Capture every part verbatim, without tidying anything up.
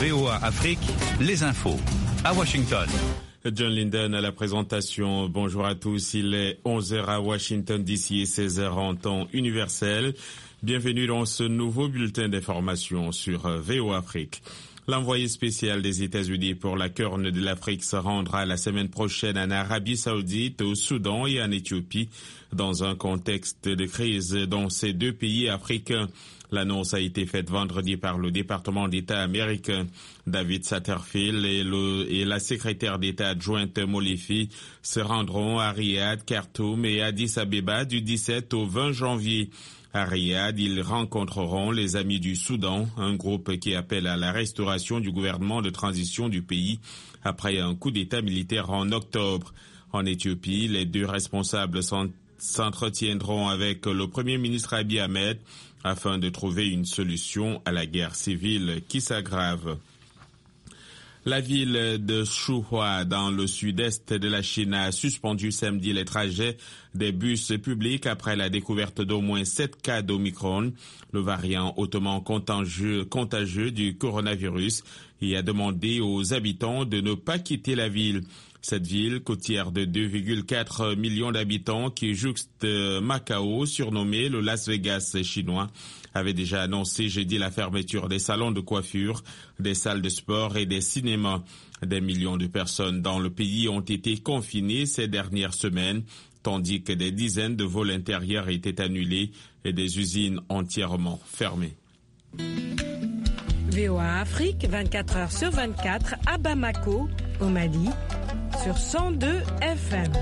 V O A Afrique, les infos. À Washington. John Linden à la présentation. Bonjour à tous. Il est onze heures à Washington D C et seize heures en temps universel. Bienvenue dans ce nouveau bulletin d'information sur V O A Afrique. L'envoyé spécial des États-Unis pour la Corne de l'Afrique se rendra la semaine prochaine en Arabie Saoudite, au Soudan et en Éthiopie, dans un contexte de crise dans ces deux pays africains. L'annonce a été faite vendredi par le département d'État américain. David Satterfield et, le, et la secrétaire d'État adjointe Molefi se rendront à Riyad, Khartoum et Addis Abeba du dix-sept au vingt janvier. À Riyad, ils rencontreront les Amis du Soudan, un groupe qui appelle à la restauration du gouvernement de transition du pays après un coup d'État militaire en octobre. En Éthiopie, les deux responsables s'entretiendront avec le Premier ministre Abiy Ahmed afin de trouver une solution à la guerre civile qui s'aggrave. La ville de Shuhua, dans le sud-est de la Chine, a suspendu samedi les trajets des bus publics après la découverte d'au moins sept cas d'Omicron, le variant hautement contagieux, contagieux du coronavirus, et a demandé aux habitants de ne pas quitter la ville. Cette ville, côtière de deux virgule quatre millions d'habitants qui jouxte Macao, surnommé le Las Vegas chinois, avait déjà annoncé jeudi la fermeture des salons de coiffure, des salles de sport et des cinémas. Des millions de personnes dans le pays ont été confinées ces dernières semaines, tandis que des dizaines de vols intérieurs étaient annulés et des usines entièrement fermées. V O A Afrique, vingt-quatre heures sur vingt-quatre, à Bamako, au Mali, sur cent deux F M.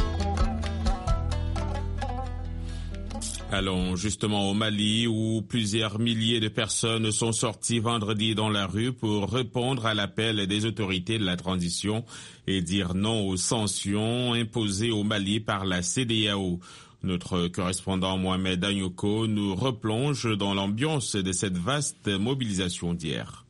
Allons justement au Mali, où plusieurs milliers de personnes sont sorties vendredi dans la rue pour répondre à l'appel des autorités de la transition et dire non aux sanctions imposées au Mali par la C E D E A O. Notre correspondant Mohamed Anyoko nous replonge dans l'ambiance de cette vaste mobilisation d'hier.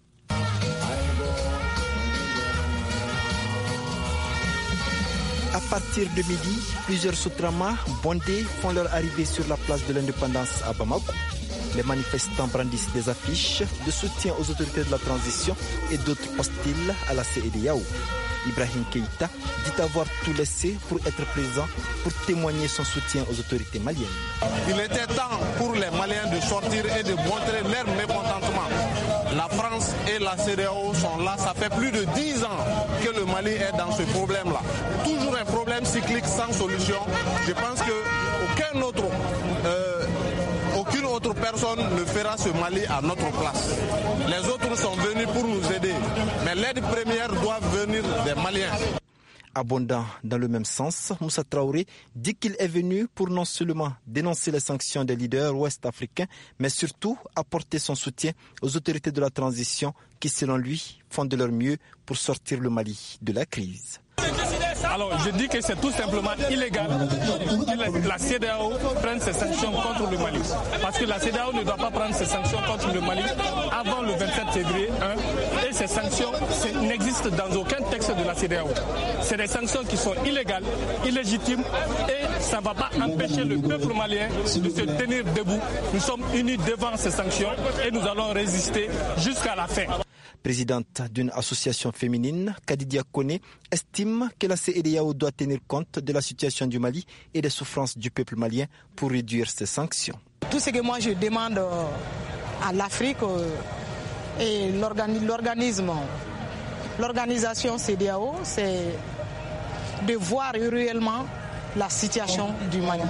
À partir de midi, plusieurs Soutramas bondés font leur arrivée sur la place de l'indépendance à Bamako. Les manifestants brandissent des affiches de soutien aux autorités de la transition et d'autres hostiles à la C E D E A O. Ibrahim Keïta dit avoir tout laissé pour être présent, pour témoigner son soutien aux autorités maliennes. Il était temps pour les Maliens de sortir et de montrer leur mécontentement. La France et la C E D E A O sont là, ça fait plus de dix ans que le Mali est dans ce problème-là. Toujours un problème cyclique sans solution. Je pense qu'aucun autre... Euh, Aucune autre personne ne fera ce Mali à notre place. Les autres sont venus pour nous aider, mais l'aide première doit venir des Maliens. Abondant dans le même sens, Moussa Traoré dit qu'il est venu pour non seulement dénoncer les sanctions des leaders ouest-africains, mais surtout apporter son soutien aux autorités de la transition qui, selon lui, font de leur mieux pour sortir le Mali de la crise. Alors je dis que c'est tout simplement illégal que la C E D E A O prenne ses sanctions contre le Mali. Parce que la C E D E A O ne doit pas prendre ses sanctions contre le Mali avant le vingt-sept février un. Et ces sanctions n'existent dans aucun texte de la C E D E A O. C'est des sanctions qui sont illégales, illégitimes et ça ne va pas empêcher le peuple malien de se tenir debout. Nous sommes unis devant ces sanctions et nous allons résister jusqu'à la fin. Présidente d'une association féminine, Kadidia Kone estime que la C E D E A O doit tenir compte de la situation du Mali et des souffrances du peuple malien pour réduire ces sanctions. Tout ce que moi je demande à l'Afrique et l'organisme, l'organisation C E D E A O, c'est de voir réellement la situation du Mali.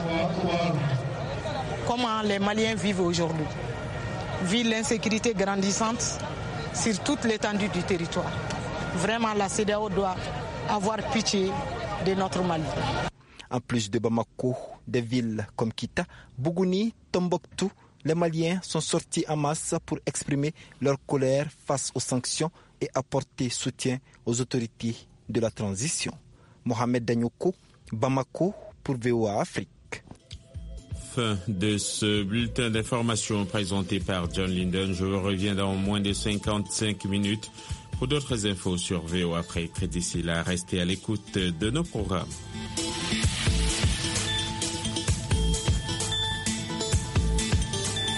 Comment les Maliens vivent aujourd'hui. Vu l'insécurité grandissante sur toute l'étendue du territoire. Vraiment, la C E D E A O doit avoir pitié de notre Mali. En plus de Bamako, des villes comme Kita, Bougouni, Tombouctou, les Maliens sont sortis en masse pour exprimer leur colère face aux sanctions et apporter soutien aux autorités de la transition. Mohamed Danyoko, Bamako pour V O A Afrique. Fin de ce bulletin d'information présenté par John Linden. Je vous reviens dans moins de cinquante-cinq minutes pour d'autres infos sur V O A Afrique. D'ici là, restez à l'écoute de nos programmes.